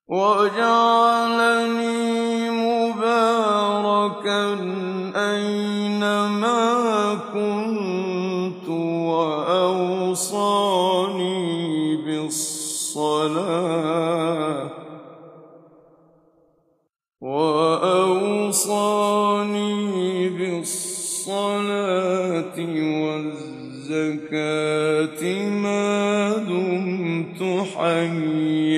وَجَعَلَنِي مُبَارَكًا أَيْنَمَا كُنتُ وَأَوْصَانِي بِالصَّلَاةِ وَالزَّكَاةِ مَا دُمْتُ حَيًّا